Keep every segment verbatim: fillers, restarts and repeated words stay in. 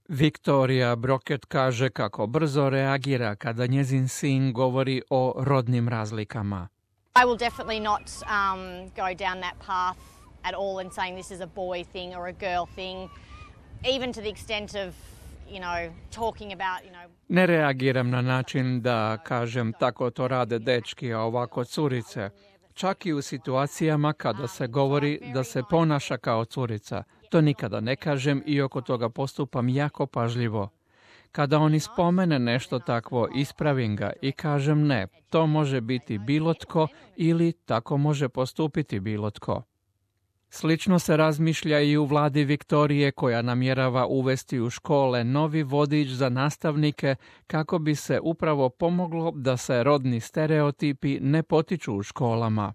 Victoria Brockett kaže kako brzo reagira kada njezin sin govori o rodnim razlikama. I will definitely not um, go down that path at all in saying this is a boy thing or a girl thing, even to the extent of, you know, talking about, you know... Ne reagiram na način da kažem tako to rade dečki, a ovako curice. Čak i u situacijama kada se govori da se ponaša kao curica. To nikada ne kažem i oko toga postupam jako pažljivo. Kada oni spomene nešto takvo, ispravim ga i kažem ne, to može biti bilo tko ili tako može postupiti bilo tko. Slično se razmišlja i u vladi Viktorije koja namjerava uvesti u škole novi vodič za nastavnike kako bi se upravo pomoglo da se rodni stereotipi ne potiču u školama.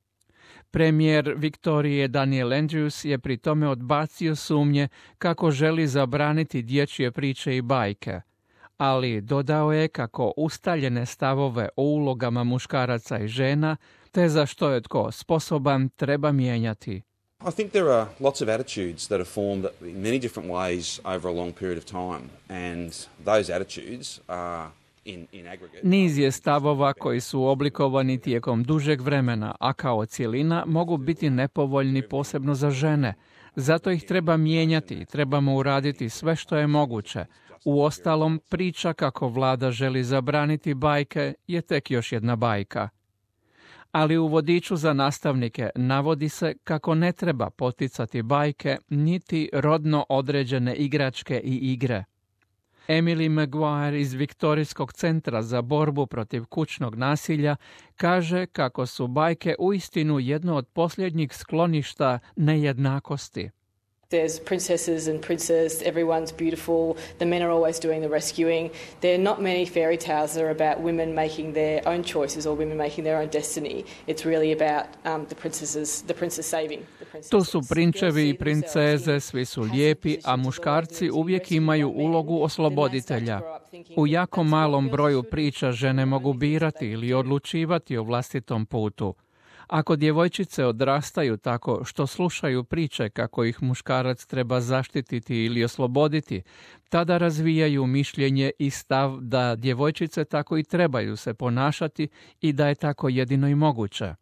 Premijer Viktorije Daniel Andrews je pri tome odbacio sumnje kako želi zabraniti dječje priče i bajke, ali dodao je kako ustaljene stavove o ulogama muškaraca i žena te za što je tko sposoban treba mijenjati. I think there are lots of attitudes that are formed in many different ways over a long period of time, and those attitudes are in, in aggregate. Niz je stavova koji su oblikovani tijekom dužeg vremena, a kao cjelina mogu biti nepovoljni posebno za žene. Zato ih treba mijenjati i trebamo uraditi sve što je moguće. Uostalom, priča kako vlada želi zabraniti bajke je tek još jedna bajka. Ali u vodiču za nastavnike navodi se kako ne treba poticati bajke niti rodno određene igračke i igre. Emily Maguire iz Viktorijskog centra za borbu protiv kućnog nasilja kaže kako su bajke uistinu jedno od posljednjih skloništa nejednakosti. There's princesses and princes, everyone's beautiful, the men are always doing the rescuing. There are not many fairy tales that are about women making their own choices or women making their own destiny. It's really about um, the princesses, the princess saving. The princesses. Tu su prinčevi i princeze, svi su lijepi, a muškarci uvijek imaju ulogu osloboditelja. U jako malom broju priča žene mogu birati ili odlučivati o vlastitom putu. Ako djevojčice odrastaju tako što slušaju priče kako ih muškarac treba zaštititi ili osloboditi, tada razvijaju mišljenje i stav da djevojčice tako i trebaju se ponašati i da je tako jedino i moguće.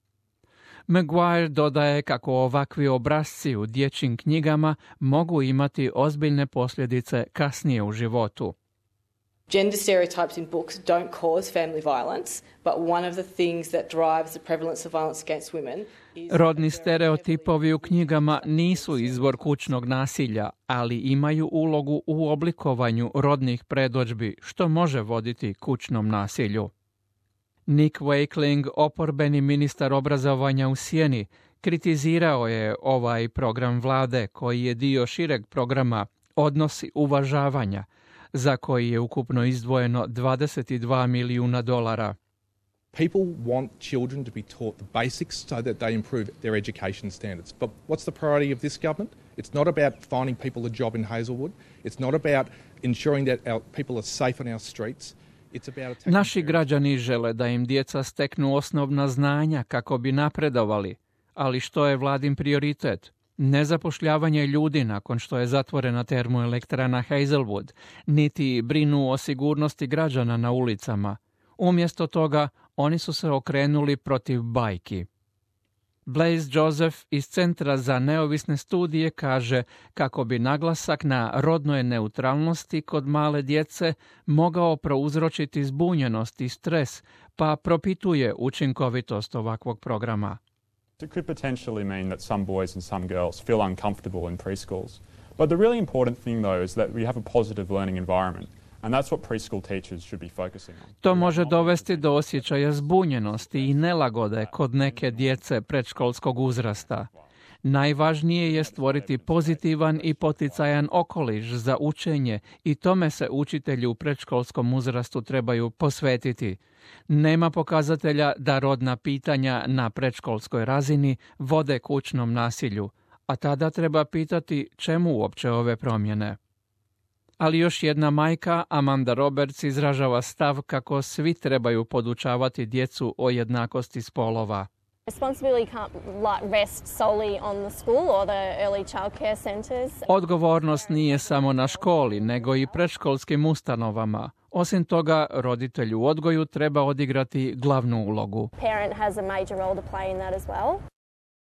Maguire dodaje kako ovakvi obrasci u dječjim knjigama mogu imati ozbiljne posljedice kasnije u životu. Gender stereotypes in books don't cause family violence, but one of the things that drives the prevalence of violence against women is... Rodni stereotipovi u knjigama nisu izvor kućnog nasilja, ali imaju ulogu u oblikovanju rodnih predodžbi, što može voditi kućnom nasilju. Nick Wakeling, oporbeni ministar obrazovanja u Sjeni, kritizirao je ovaj program vlade koji je dio šireg programa Odnosi uvažavanja, za koji je ukupno izdvojeno dvadeset dva milijuna dolara. People want children to be taught the basics so that they improve their education standards. But what's the priority of this government? It's not about finding people a job in Hazelwood. It's not about ensuring that our people are safe on our streets. It's about Naši građani žele da im djeca steknu osnovna znanja kako bi napredovali. Ali što je vladin prioritet? Nezapošljavanje ljudi nakon što je zatvorena termoelektrana Hazelwood, niti brinu o sigurnosti građana na ulicama. Umjesto toga, oni su se okrenuli protiv bajki. Blaise Joseph iz Centra za neovisne studije kaže kako bi naglasak na rodnoj neutralnosti kod male djece mogao prouzročiti zbunjenost i stres, pa propituje učinkovitost ovakvog programa. It could potentially mean that some boys and some girls feel uncomfortable in preschools. But the really important thing, though, is that we have a positive learning environment. And that's what preschool teachers should be focusing on. To može dovesti do osjećaja zbunjenosti i nelagode kod neke djece predškolskog uzrasta. Najvažnije je stvoriti pozitivan i poticajan okoliš za učenje i tome se učitelji u predškolskom uzrastu trebaju posvetiti. Nema pokazatelja da rodna pitanja na predškolskoj razini vode kućnom nasilju, a tada treba pitati čemu uopće ove promjene. Ali još jedna majka, Amanda Roberts, izražava stav kako svi trebaju podučavati djecu o jednakosti spolova. Responsibility can't like rest solely on the school or the early childcare centres. Odgovornost nije samo na školi, nego i predškolskim ustanovama. Osim toga, roditelj u odgoju treba odigrati glavnu ulogu. Parent has a major role to play in that as well.